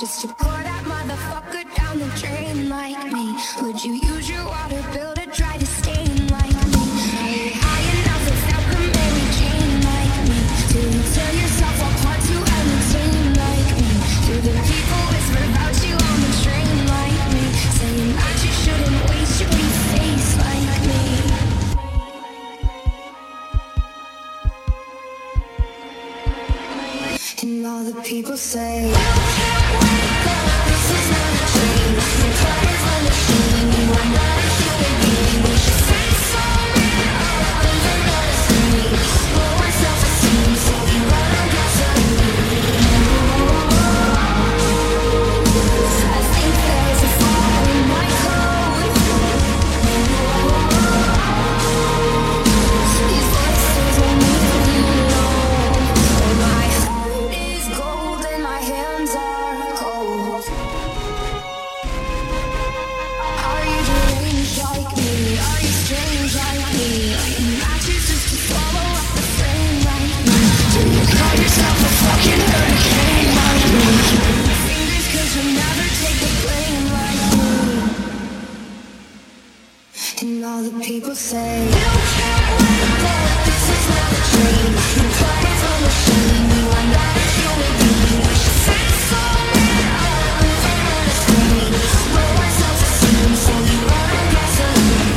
Used to pour that motherfucker down the drain like me. Would you use your water bill to try to stain like me? Are you high enough without the Mary Jane like me? Do you tear yourself apart to entertain like me? Do the people whisper about you on the train like me? Saying that you shouldn't waste your pretty face like me. And all the people say, you can't wake up, this is not a dream. Your blood is a machine, you are not a human being. We should say sorry, under the screen. Lower self-esteem, so we run on gasoline. I think there's a flaw in my code. These voices will leave you alone. My heart is gold and my hands are cold. Are you deranged like me? Are you strange like me? Are you matches just to swallow up the frame like me? Do you call yourself a fucking hurricane like me? Fingers 'cause you'll never take the blame like me. And all the people say, you can't wake up, this is not a dream. Your blood is a machine, you are not a human being. We should say sorry, under the screen. Lower self-esteem, so we run on gasoline.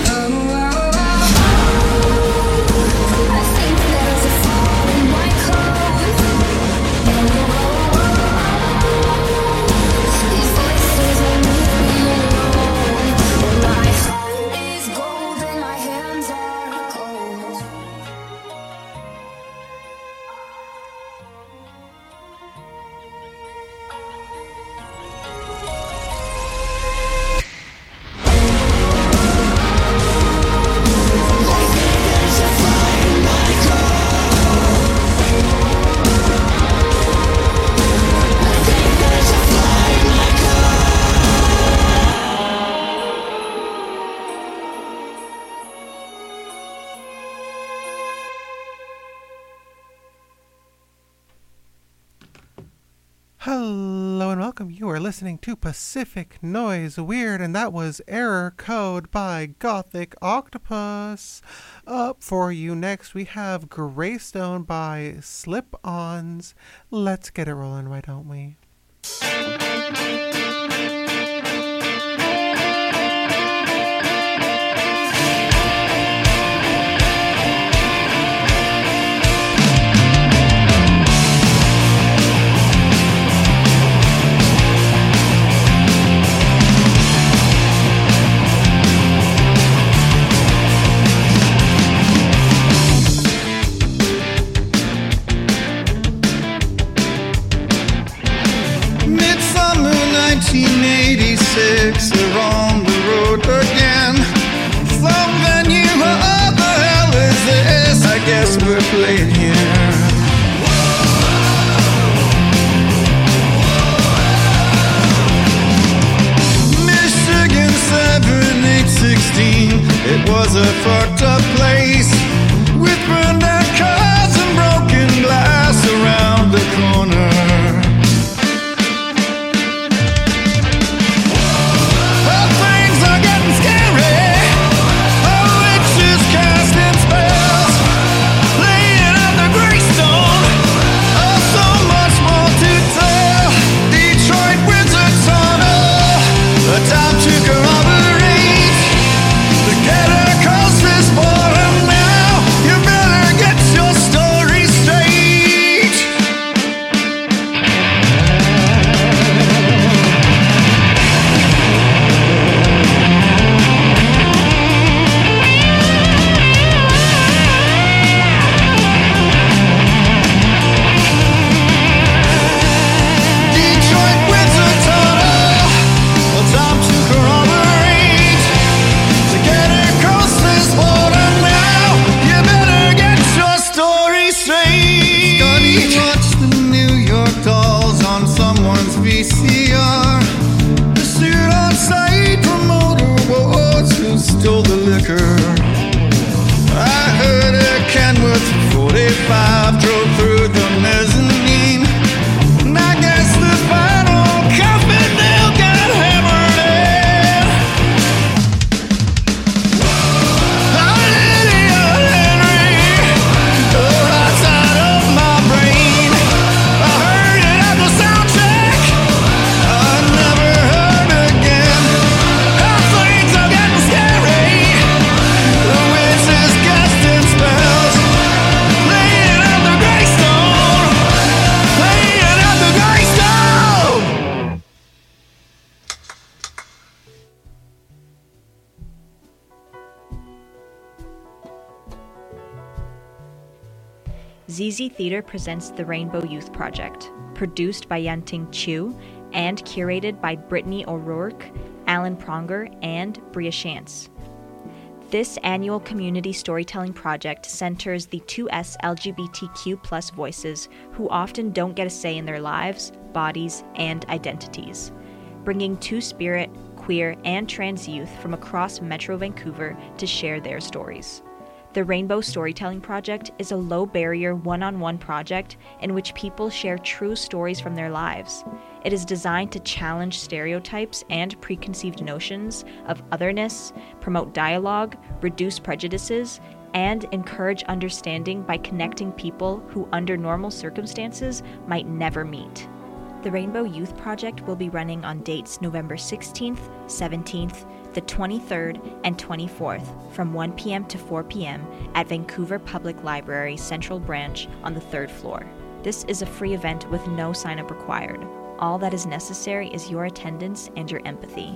I think there's a flaw in my code. These voices will leave me alone. My heart is gold and my hands are cold. Hello and welcome. You are listening to Pacific Noise Weird, and that was Error Code by Gothic Octopus. Up for you next, we have Greystone by Slip-Ons. Let's get it rolling, why don't we? Midsummer 1986, we're on the road again. Some venue, what the hell is this? I guess we're playing here. Michigan 7816, it was a fucked up place with burned out cars and broken glass around the corner. Time to corroborate the ghetto cause this bottom now. You better get your story straight. Detroit wins a tunnel. Time to corroborate to get across this border now. You better get your story straight. Scotty watched the New York Dolls on someone's VCR. The suit on sight promoter was who stole the liquor. I heard a Kenworth 45 drove through the mezzanine. And I guess the final ZZ Theater presents the Rainbow Youth Project, produced by Yanting Chu and curated by Brittany O'Rourke, Alan Pronger, and Bria Shantz. This annual community storytelling project centers the 2S LGBTQ+ voices who often don't get a say in their lives, bodies, and identities, bringing two-spirit, queer, and trans youth from across Metro Vancouver to share their stories. The Rainbow Storytelling Project is a low-barrier, one-on-one project in which people share true stories from their lives. It is designed to challenge stereotypes and preconceived notions of otherness, promote dialogue, reduce prejudices, and encourage understanding by connecting people who, under normal circumstances, might never meet. The Rainbow Youth Project will be running on dates November 16th, 17th, the 23rd, and 24th from 1 p.m. to 4 p.m. at Vancouver Public Library Central Branch on the 3rd floor. This is a free event with no sign-up required. All that is necessary is your attendance and your empathy.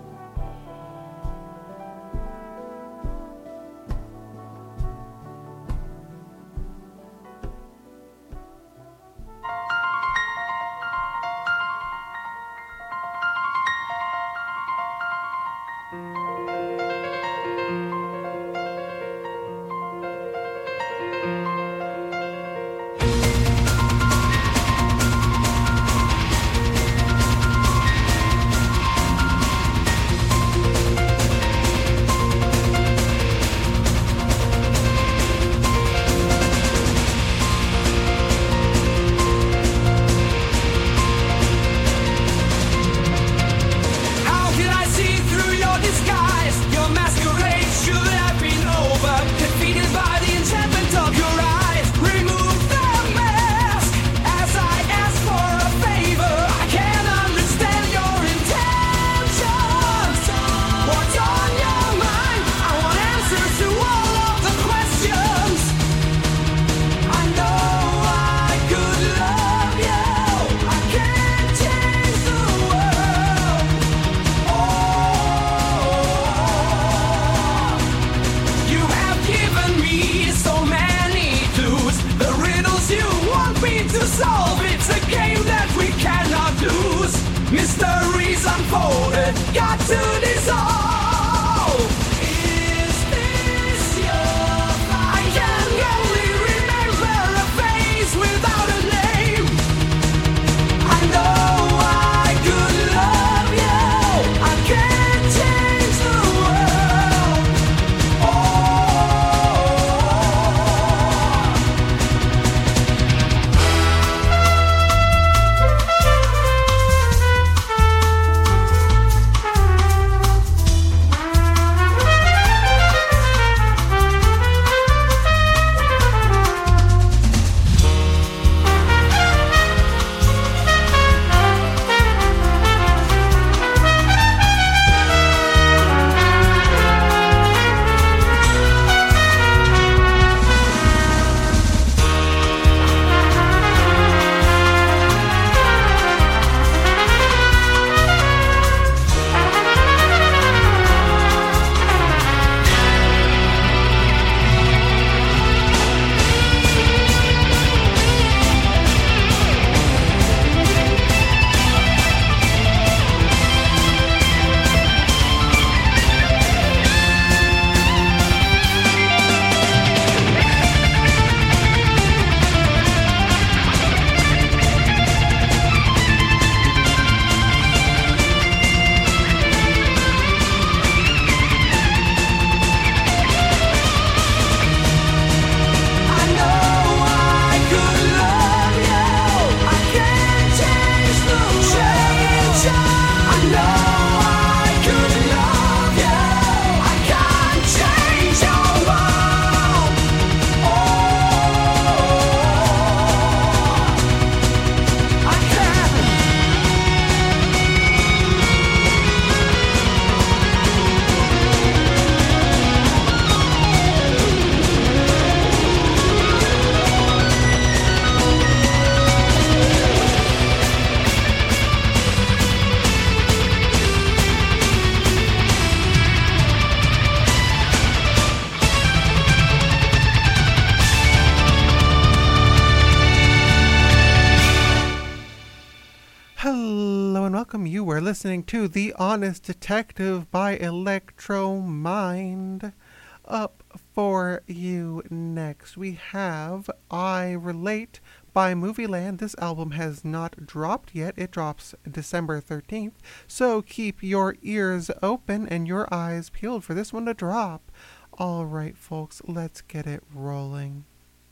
Mysteries unfolded, got to dissolve. Is this your fight? I can only remember a face without a name. I know I could love you. I can't change the world. welcome. You are listening to The Honest Detective by Electromind. Up for you next, we have I Relate by Movieland. This album has not dropped yet. It drops December 13th. So keep your ears open and your eyes peeled for this one to drop. All right, folks, let's get it rolling.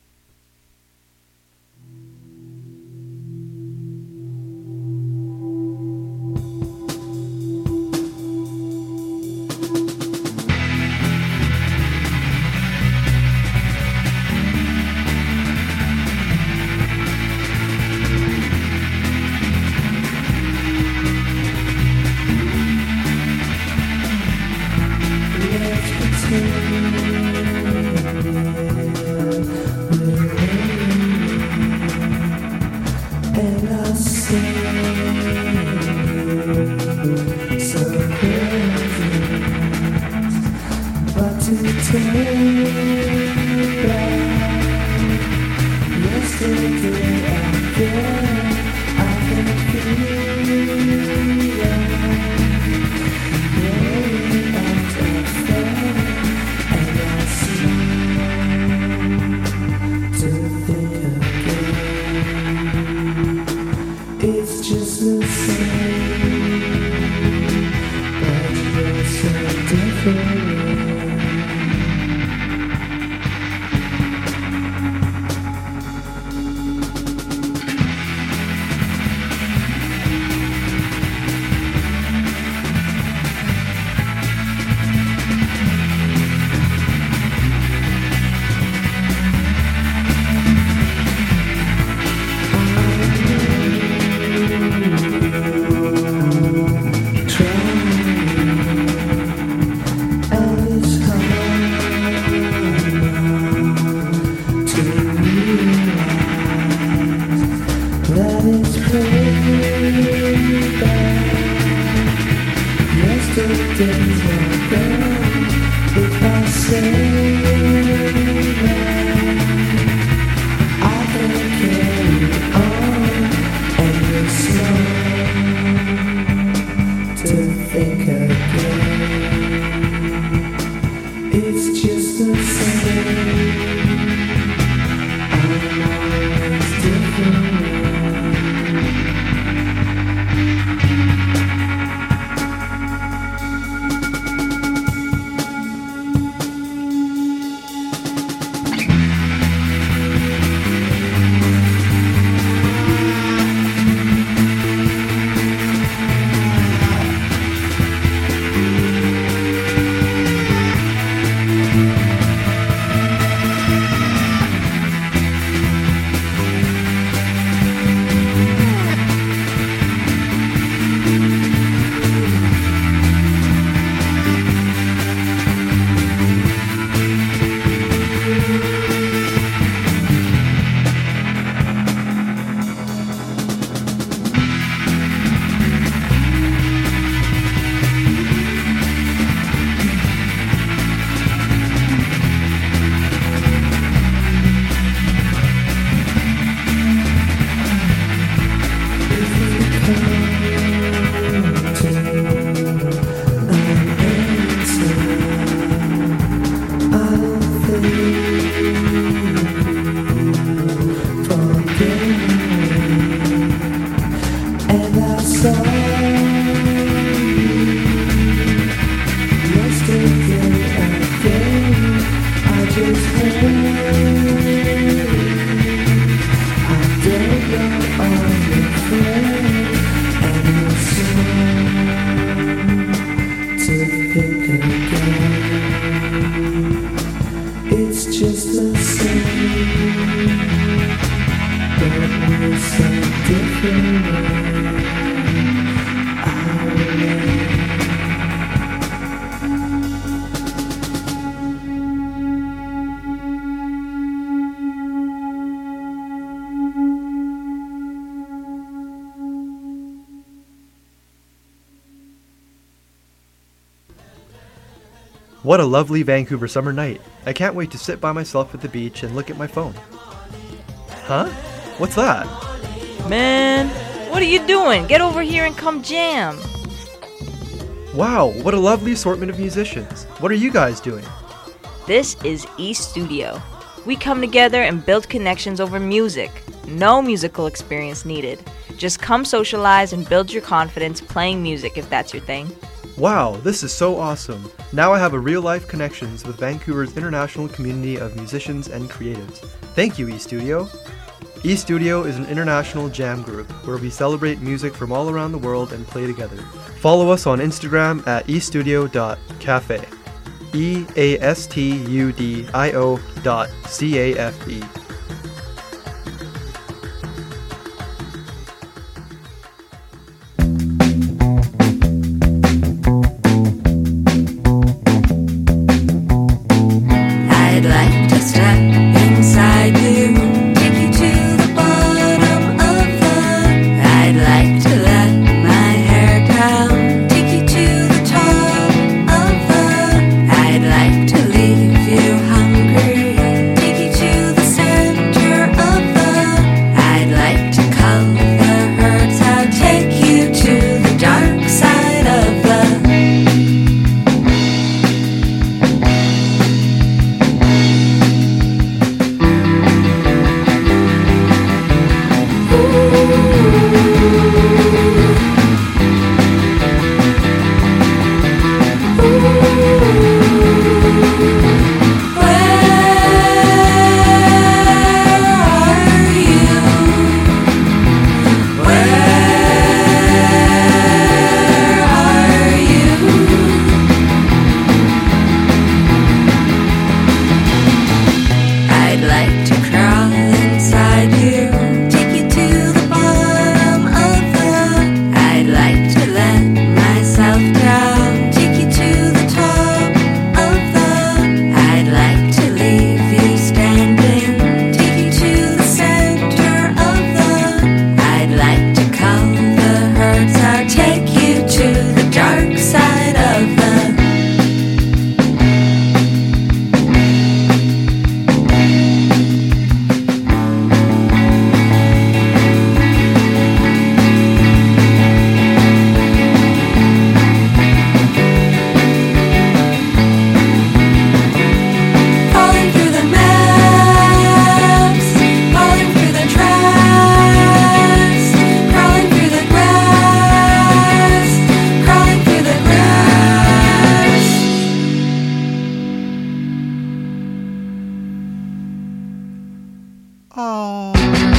What a lovely Vancouver summer night. I can't wait to sit by myself at the beach and look at my phone. Huh? What's that? Man, What are you doing? Get over here and come jam. Wow, what a lovely assortment of musicians. What are you guys doing? This is East Studio. We come together and build connections over music. No musical experience needed. Just come socialize and build your confidence playing music if that's your thing. Wow, this is so awesome. Now I have a real-life connections with Vancouver's international community of musicians and creatives. Thank you, eStudio. eStudio is an international jam group where we celebrate music from all around the world and play together. Follow us on Instagram at estudio.cafe. eastudio.cafe. I'd like to step inside you, take you to the bottom of the. I'd like to let my hair down, take you to the top of the. I'd like to leave you hungry, take you to the center of the. I'd like to cull the hurts out, take you to the dark side of the. I'd like to crawl inside you, take you to the bottom of the. I'd like to let myself down, take you to the top of the. I'd like to leave you standing, take you to the center of the. I'd like to cull the hurts out, take you to the dark side of the. Falling through the maps, falling through the tracks, crawling through the grass, crawling through the grass. Oh,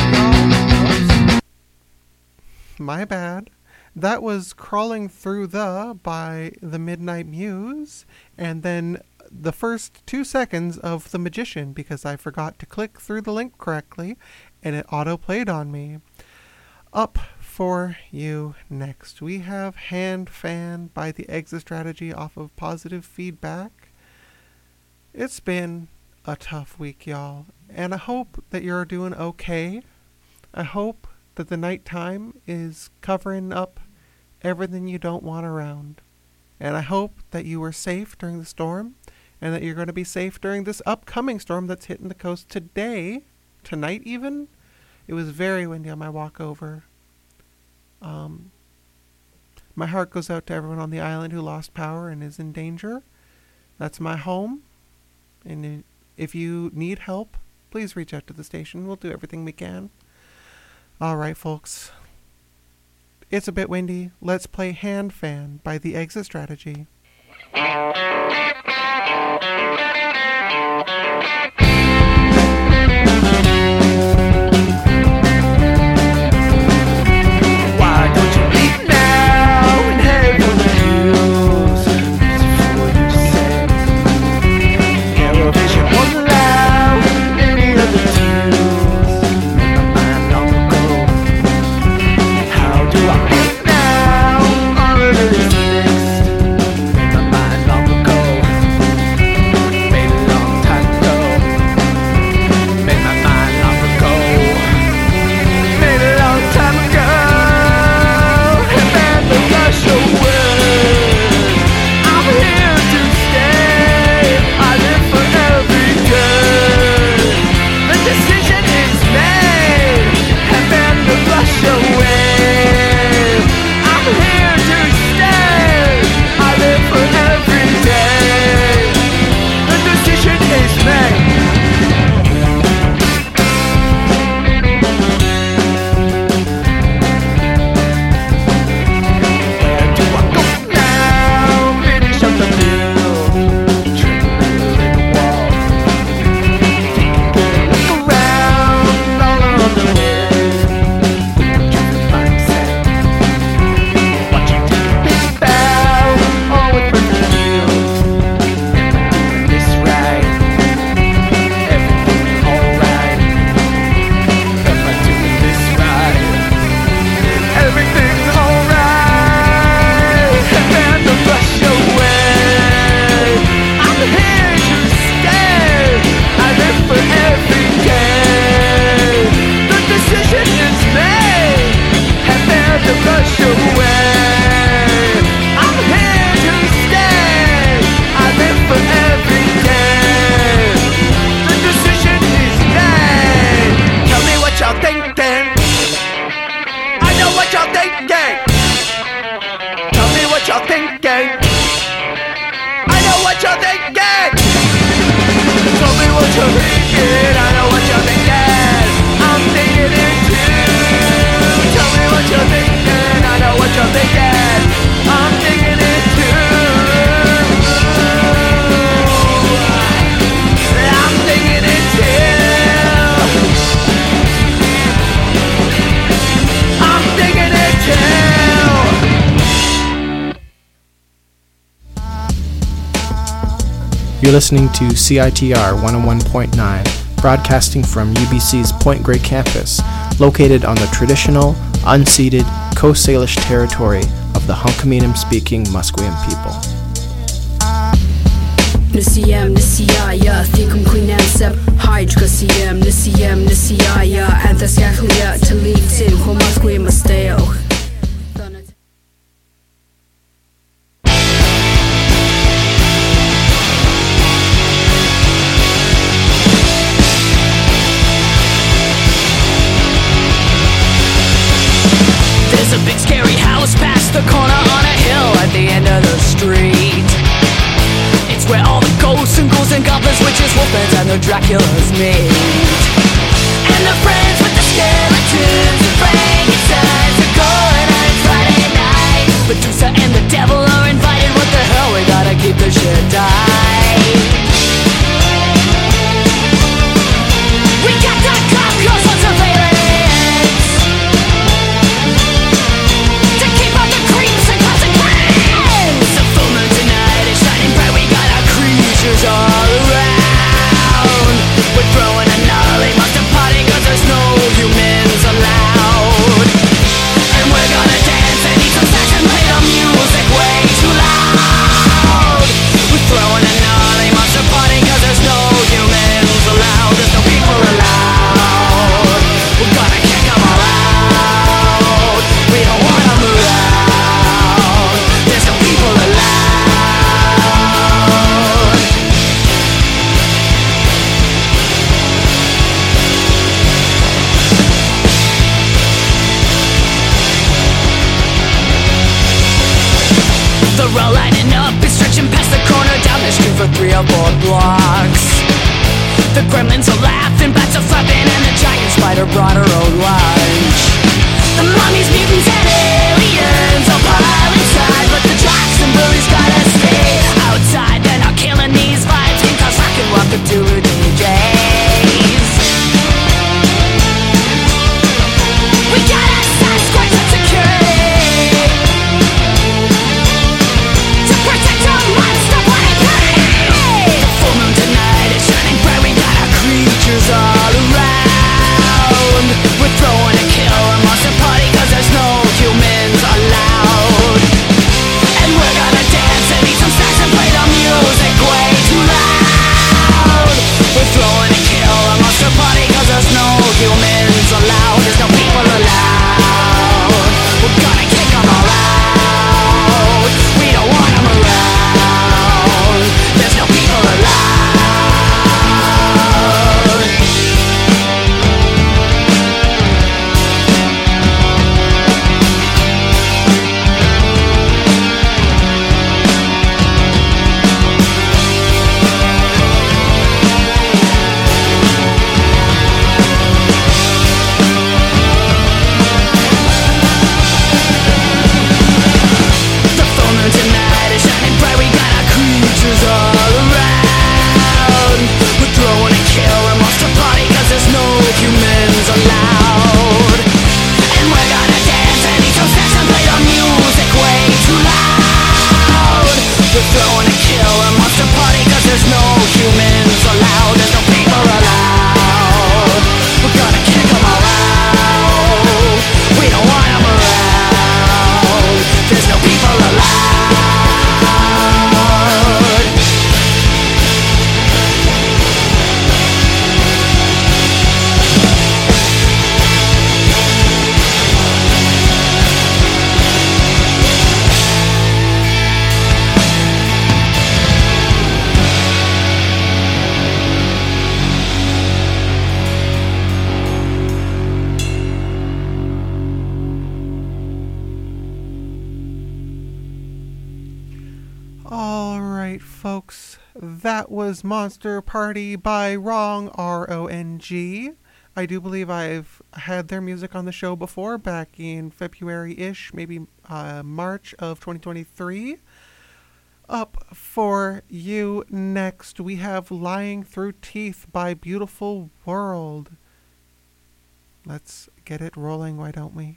my bad. That was Crawling Through the by The Midnight Muse, and then the first 2 seconds of The Magician because I forgot to click through the link correctly and it auto-played on me. Up for you next, we have Hand Fan by The Exit Strategy off of Positive Feedback. It's been a tough week, y'all, and I hope that you're doing okay. I hope that the nighttime is covering up everything you don't want around. And I hope that you were safe during the storm and that you're going to be safe during this upcoming storm that's hitting the coast today, tonight even. It was very windy on my walk over. My heart goes out to everyone on the island who lost power and is in danger. That's my home. And if you need help, please reach out to the station. We'll do everything we can. All right, folks. It's a bit windy. Let's play Hand Fan by The Exit Strategy. Why don't you leave now and heaven heals? Before you say Eurovision won't allow any other tunes. Make my mind long ago. How do I feel now? All of this next. Make my mind long ago. You're listening to CITR 101.9, broadcasting from UBC's Point Grey campus, located on the traditional, unceded Coast Salish territory of the Hunkaminam-speaking Musqueam people. Nisiyam, Nisiyaya, Thikum Queenam Sep, Hydra Siyam, Nisiyaya, Anthascaclia, Talitin, Homasqueam Masteo. There's a big scary house past the corner on a hill at the end of the street. It's where all the ghosts and ghouls and goblins, witches, wolfmans, and the Draculas meet. And the friends with the skeletons and Frankensteins are going on Friday night. Medusa and the devil are invited. What the hell, we gotta keep the shit tight. We got the cop cars on surveillance to keep out the creeps and consequences. The full moon tonight is shining bright. We got our creatures all around. We're throwing a gnarly monster party 'cause there's no humans allowed. And we're gonna dance and eat some snacks and play the music way too loud. We're throwing a gnarly monster party 'cause there's no humans allowed. There's no people allowed. We're gonna kick them all out. We don't want them around. There's no people allowed. The road lighting up is stretching past the corner down the street for 3 or 4 blocks. The gremlins are laughing, bats are flapping, and the giant spider brought her own lunch. The mummies, mutants, and aliens all pile inside, but the jocks and bullies gotta stay outside. They're not killing these vibes, can cause rock and rock to DJs. We got a Sasquatch and security to protect our monster body party. The full moon tonight is shining bright. We got our creatures all around. We're throwing a kill a monster party 'cause there's no humans allowed. And we're gonna dance and eat some snacks and play the music way too loud. We're throwing a kill a monster party 'cause there's no humans allowed. There's no people allowed. We're gonna kick them all out. We don't want them around. There's no people allowed. The full moon tonight is shining bright. We got our creatures all around. We're throwing a kill a monster party 'cause there's no humans allowed. And we're gonna dance and eat some snacks and play the music way too loud. We're throwing a kill a monster party 'cause there's no humans allowed. There's no people allowed. We're gonna kick them all out. We don't want them around. There's no people allowed. All right, folks, that was Monster Party by Wrong, RONG. I do believe I've had their music on the show before, back in February-ish, maybe March of 2023. Up for you next, we have Lying Through Teeth by Beautiful World. Let's get it rolling, why don't we?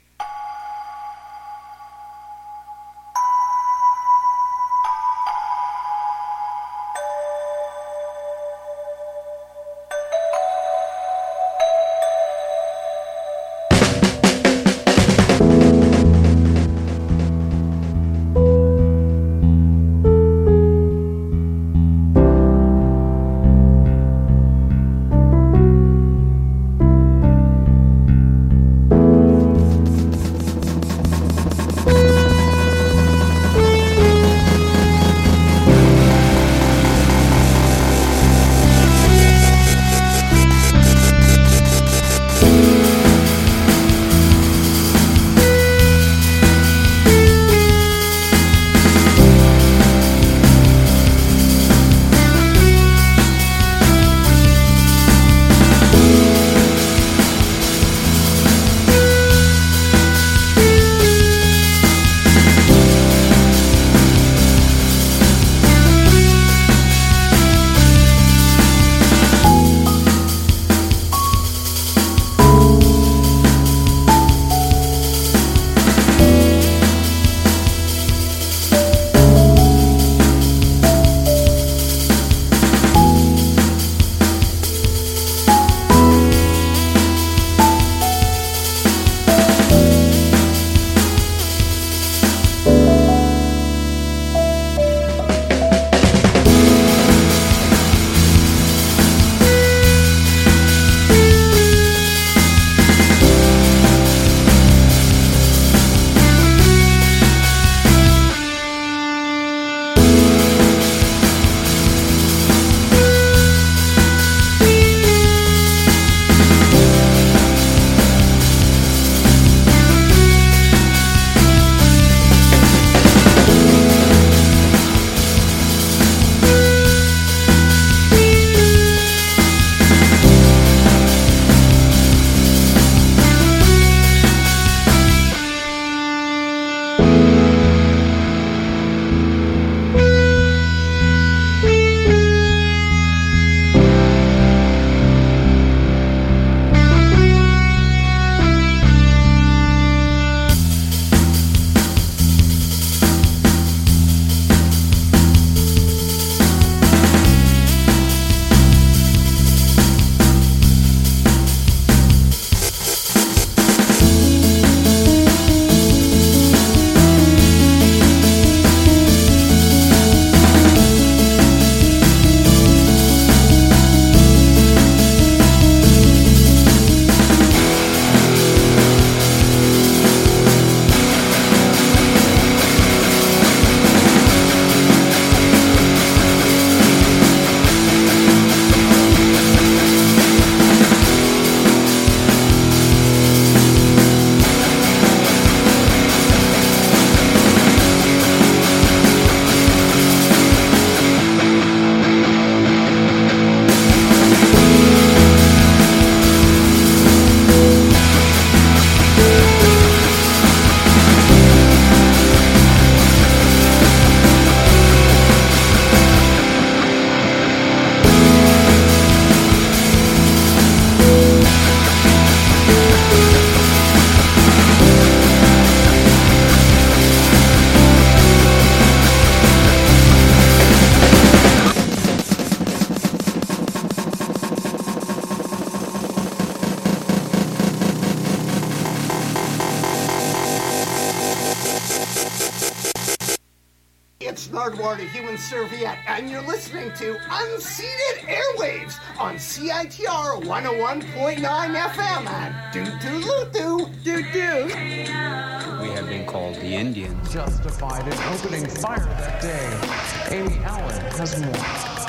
Hardware to Human Serviette, and you're listening to Unceded Airwaves on CITR 101.9 FM at doo-doo-loo-doo, doo-doo. We have been called the Indians. Justified in opening fire that day. Amy Allen has more.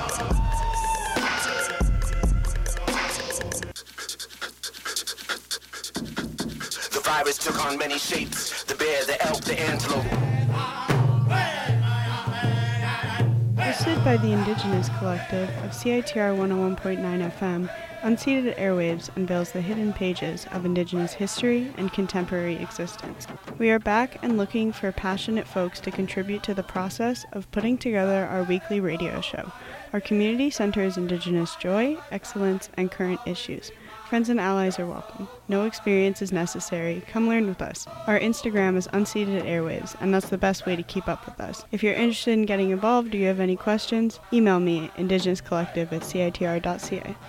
The virus took on many shapes. The bear, the elk, the antelope. Hosted by the Indigenous Collective of CITR 101.9 FM, Unceded Airwaves unveils the hidden pages of Indigenous history and contemporary existence. We are back and looking for passionate folks to contribute to the process of putting together our weekly radio show. Our community centers Indigenous joy, excellence, and current issues. Friends and allies are welcome. No experience is necessary. Come learn with us. Our Instagram is Unceded Airwaves, and that's the best way to keep up with us. If you're interested in getting involved or you have any questions, email me at indigenouscollective@citr.ca.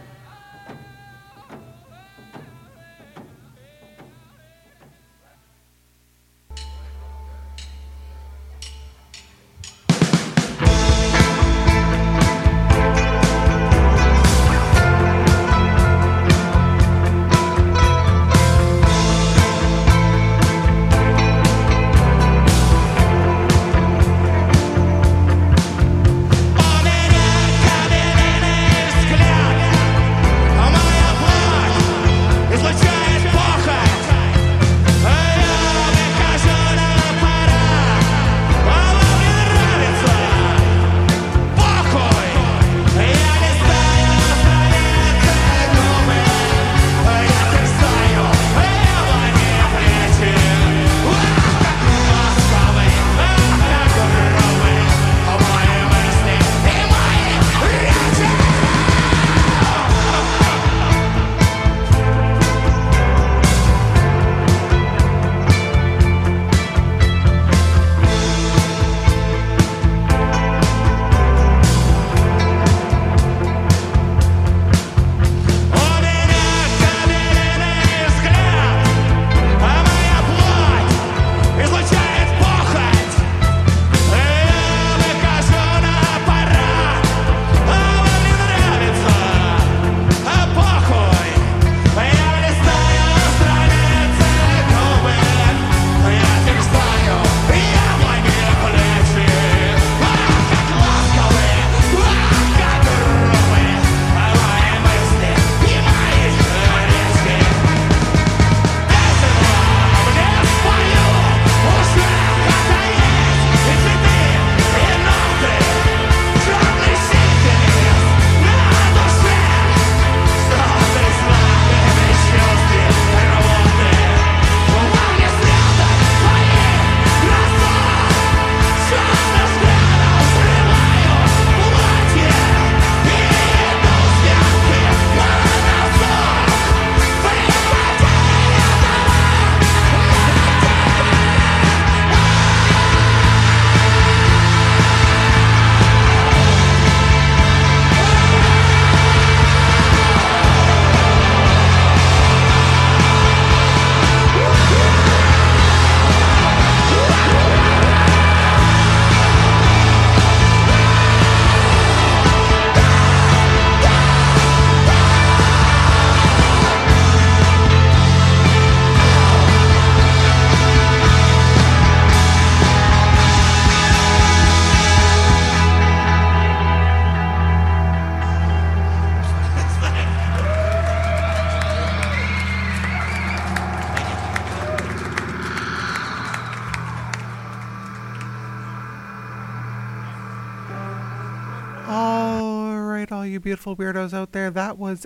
You beautiful weirdos out there, that was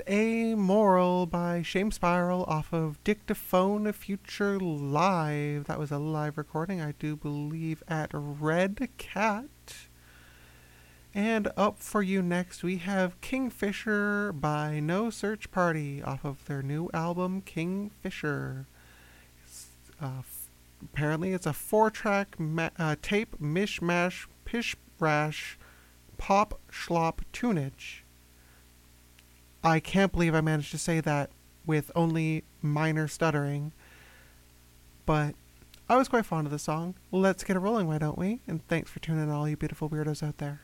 Amoral by Shame Spiral off of Dictaphone Future Live. That was a live recording, I do believe, at Red Cat. And up for you next, we have Kingfisher by No Search Party off of their new album, Kingfisher. Apparently it's a 4-track tape mishmash, pish rash, pop schlop tunage. I can't believe I managed to say that with only minor stuttering. But I was quite fond of the song. Let's get it rolling, why don't we? And thanks for tuning in, all you beautiful weirdos out there.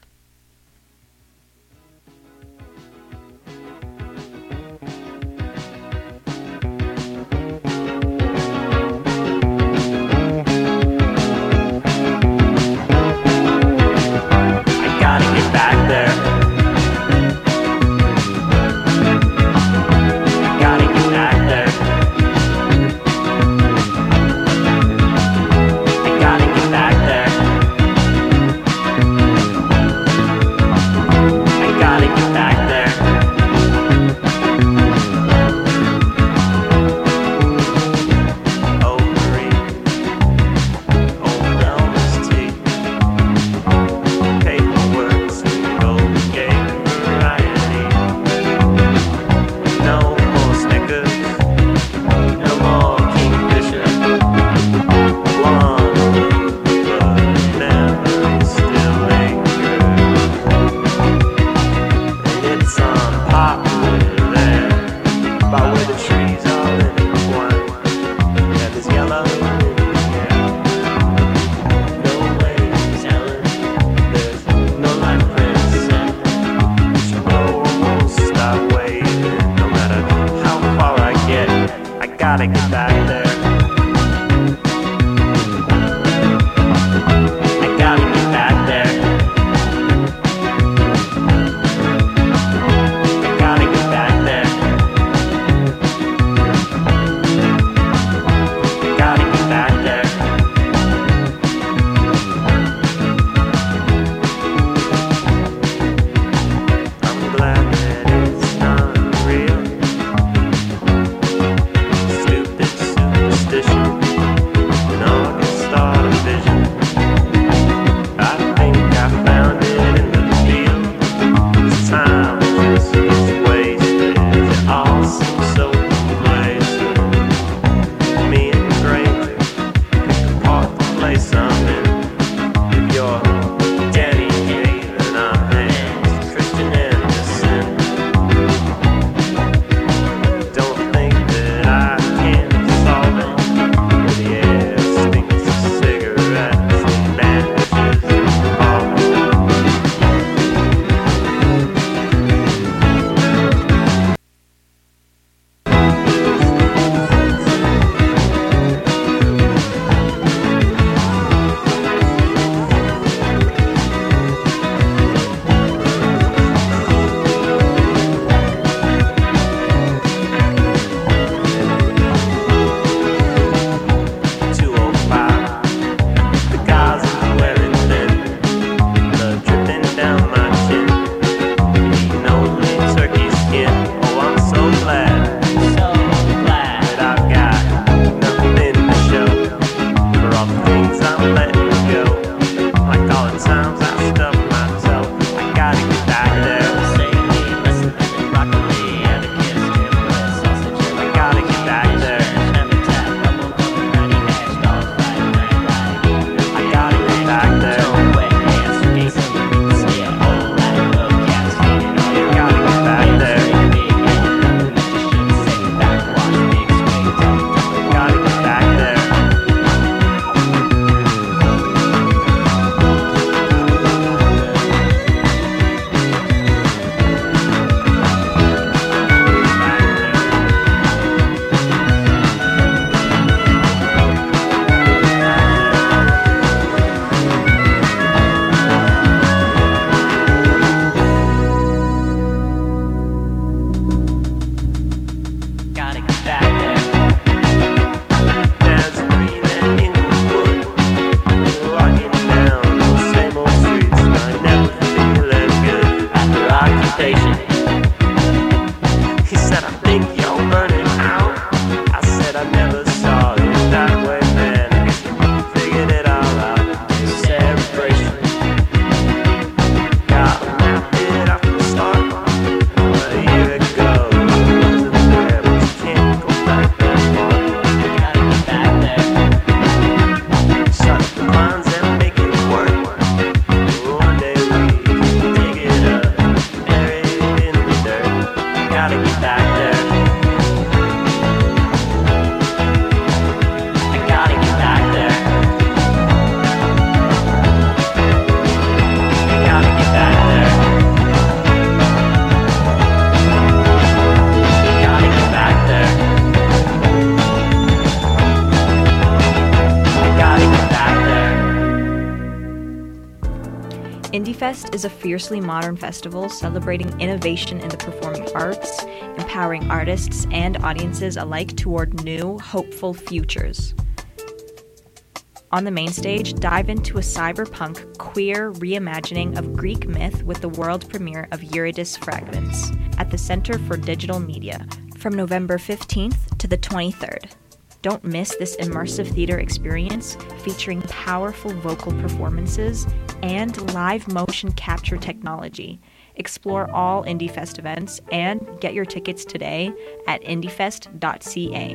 IndieFest is a fiercely modern festival celebrating innovation in the performing arts, empowering artists and audiences alike toward new, hopeful futures. On the main stage, dive into a cyberpunk queer reimagining of Greek myth with the world premiere of Eurydice Fragments at the Center for Digital Media from November 15th to the 23rd. Don't miss this immersive theater experience featuring powerful vocal performances and live motion capture technology. Explore all IndieFest events and get your tickets today at indiefest.ca.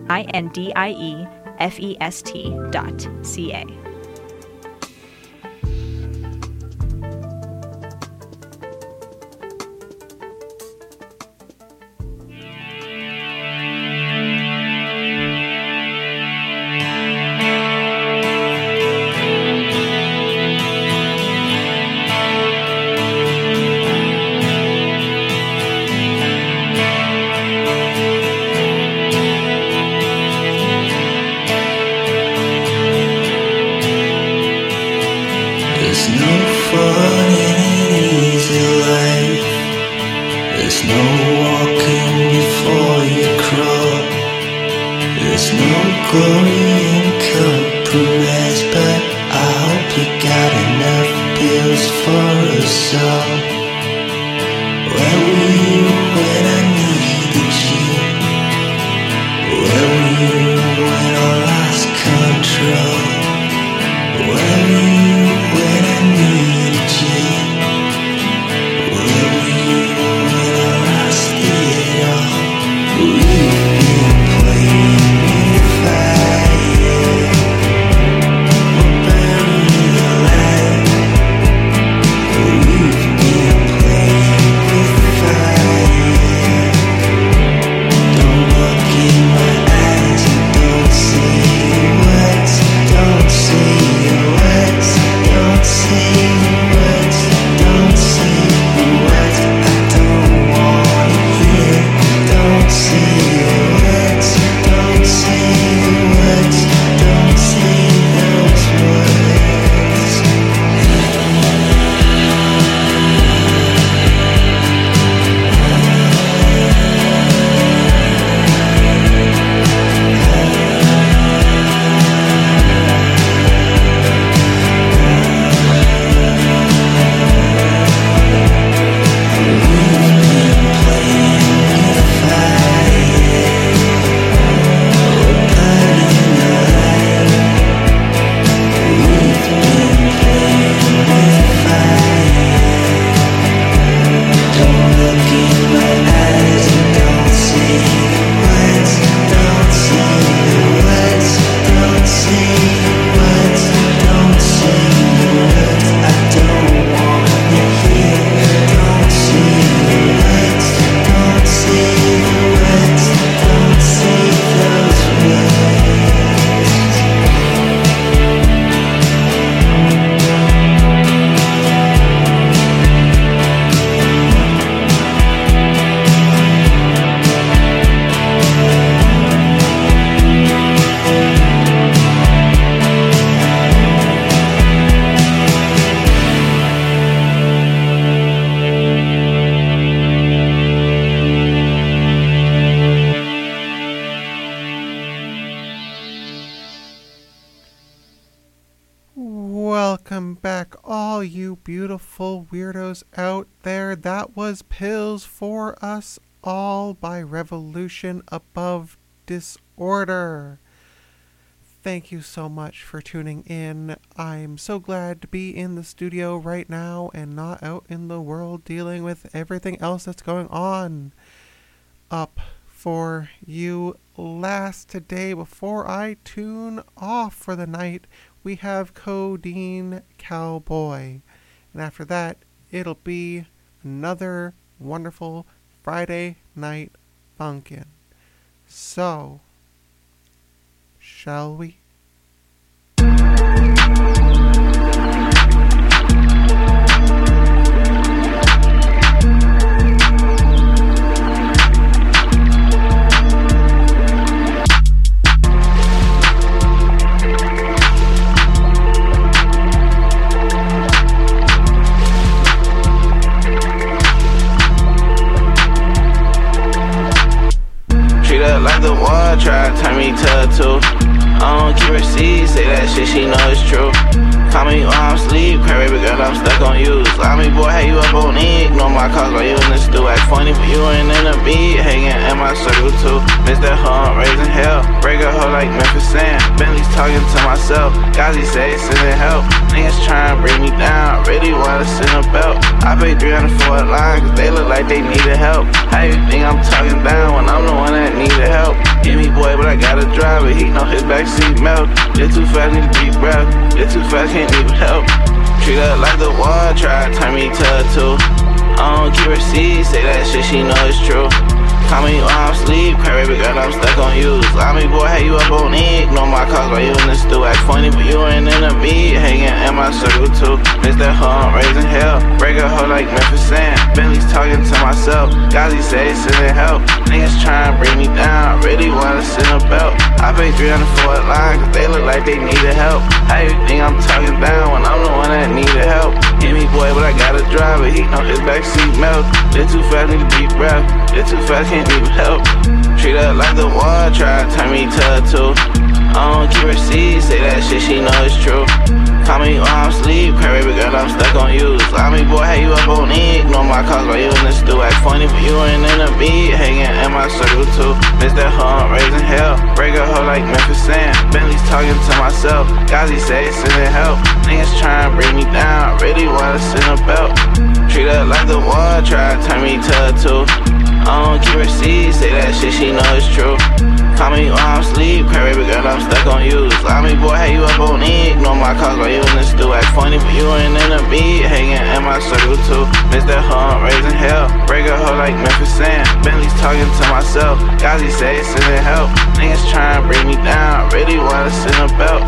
INDIEFEST.ca. Welcome back, all you beautiful weirdos out there. That was Pills for Us All by Revolution Above Disorder. Thank you so much for tuning in. I'm so glad to be in the studio right now and not out in the world dealing with everything else that's going on. Up for you last today before I tune off for the night, we have Codeine Cowboy. And after that, it'll be another wonderful Friday Night Funkin'. So, shall we? the wall, try to turn me to a two. I don't keep receipts, say that shit, she know it's true. Call me while I'm asleep, cry baby girl, I'm stuck on you. Lie me boy, hey you up on E, ignore my calls while you in the stew. Act funny, but you ain't in the beat, hanging in my circle too. Miss that hoe, I'm raising hell, break a hoe like Memphis Sam. Bentley's talking to myself, Gazi say sending help. Niggas trying to bring me down, really wanna send a belt. I pay 300 for a line, cause they look like they needed help. How you think I'm talking down when I'm the one that needed help? Give me boy, but I gotta drive it, he know his backseat melt. They're too fast, need to deep breath, they're too fast, can't even help. Treat her like the wall, try to turn me to a two. I don't keep receipts, say that shit, she know it's true. Call me while I'm asleep, cry baby girl, I'm stuck on you. Lie me boy, hey you up on E, ignore my calls while you in the stew. Act funny, but you ain't in the beat, hanging in my circle too. Miss that hoe, I'm raising hell, break a hoe like Memphis Sam. Bentley's talking to myself, Gazi say sending help. Niggas trying to bring me down, really wanna send a belt. I pay 300 for a line, cause they look like they needed help. How you think I'm talking down when I'm the one that needed help? Hit me boy, but I gotta drive it, he know his backseat melt. They're too fast, need to deep breath, they're too fast, can't even help. Treat her like the wall, try to turn me to a two. I don't keep receipts, say that shit, she know it's true. Call me while I'm asleep, cry baby girl, I'm stuck on you. Lie me boy, hey you up on E, ignore my calls while you in the stew. Act funny, but you ain't in the beat, hanging in my circle too. Miss that hoe, I'm raising hell, break a hoe like Memphis Sam. Bentley's talking to myself, Gazi say sending help. Niggas trying to bring me down, really wanna send a belt. Treat her like the wall, try to turn me to a two. I don't keep receipts, say that shit, she know it's true. Call me while I'm asleep, cry baby girl, I'm stuck on you. Lie me boy, hey you up on E, ignore my calls while you in the stew. Act funny, but you ain't in the beat, hanging in my circle too. Miss that hoe, I'm raising hell, break a hoe like Memphis Sam. Bentley's talking to myself, Gazi say sending help. Niggas trying to bring me down, really wanna send a belt.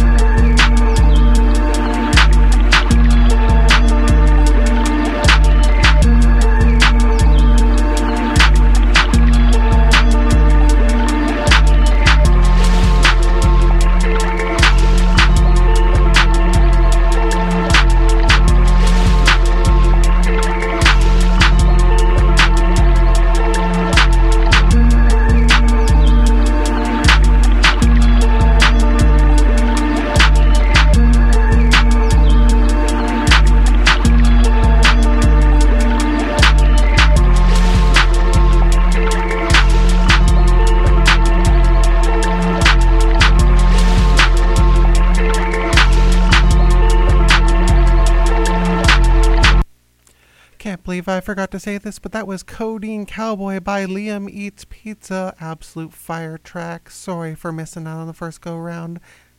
Can't believe I forgot to say this, but that was Codeine Cowboy by Liam Eats Pizza. Absolute fire track. Sorry for missing out on the first go round.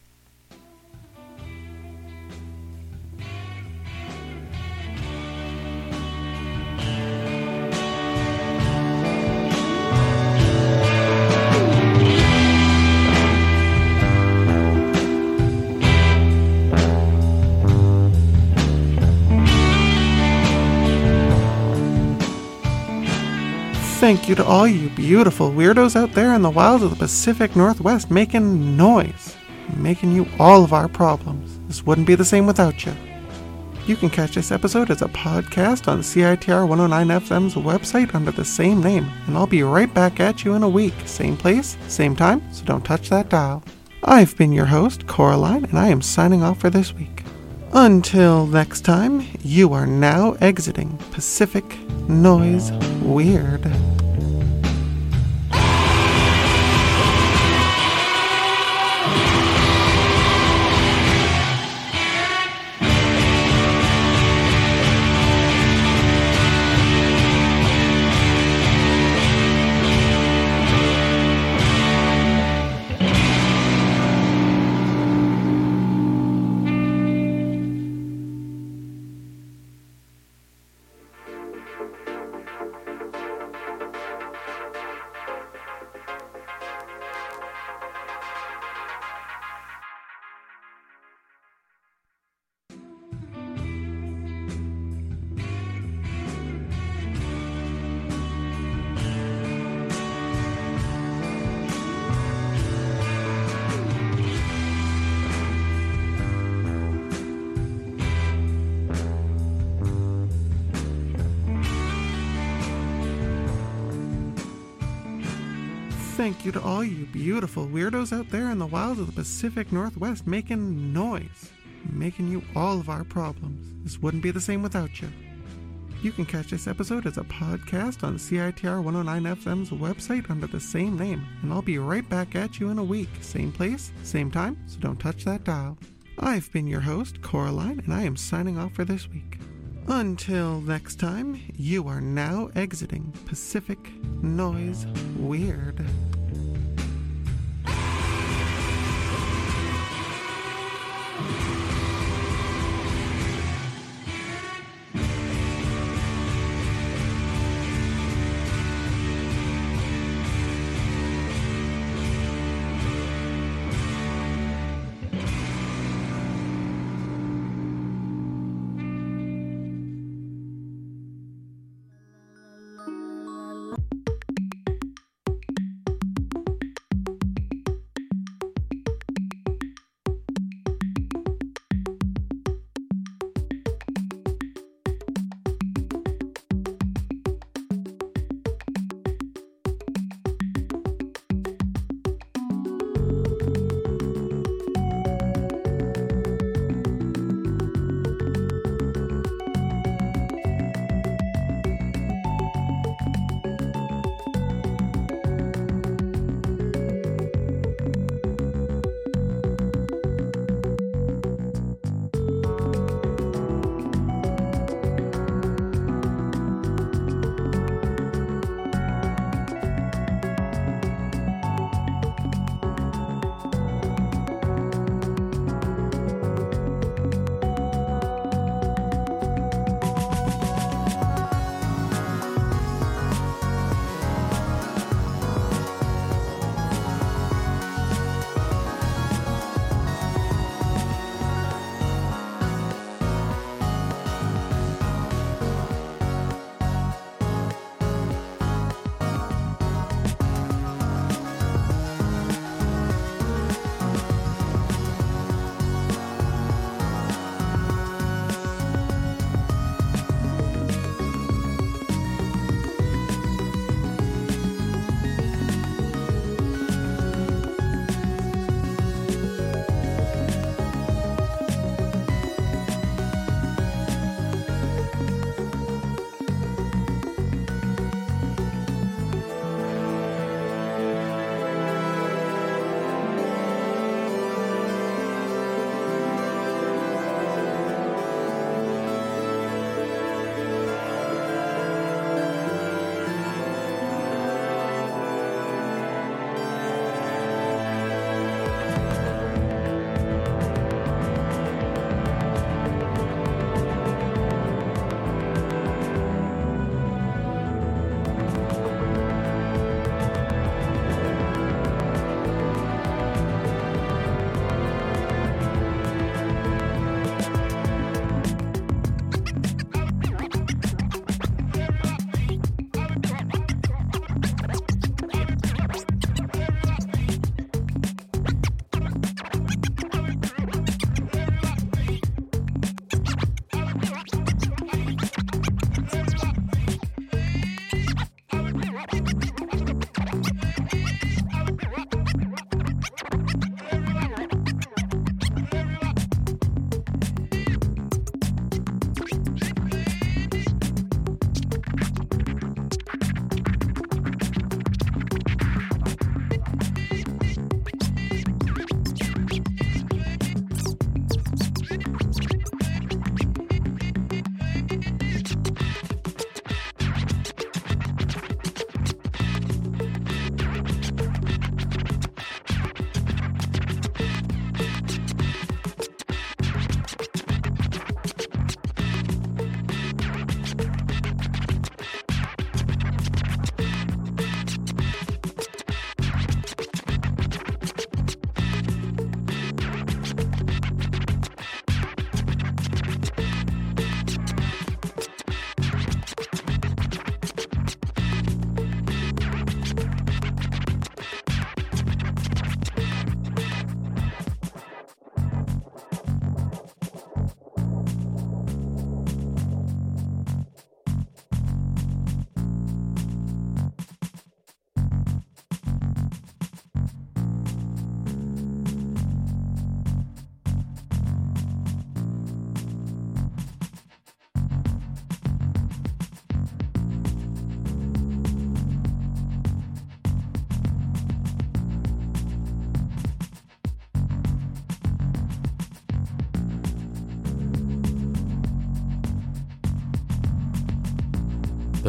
Thank you to all you beautiful weirdos out there in the wilds of the Pacific Northwest making noise, making you all of our problems. This wouldn't be the same without you. You can catch this episode as a podcast on CITR 109 FM's website under the same name, and I'll be right back at you in a week. Same place, same time, so don't touch that dial. I've been your host, Coraline, and I am signing off for this week. Until next time, you are now exiting Pacific Noise Weird. Thank you to all you beautiful weirdos out there in the wilds of the Pacific Northwest making noise, making you all of our problems. This wouldn't be the same without you. You can catch this episode as a podcast on CITR 109 FM's website under the same name, and I'll be right back at you in a week. Same place, same time, so don't touch that dial. I've been your host, Coraline, and I am signing off for this week. Until next time, you are now exiting Pacific Noise Weird.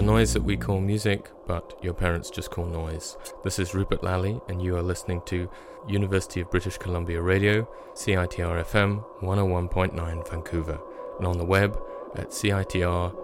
noise that we call music, but your parents just call noise. This is Rupert Lally, and you are listening to University of British Columbia Radio, CITR FM 101.9 Vancouver, and on the web at citr.ca.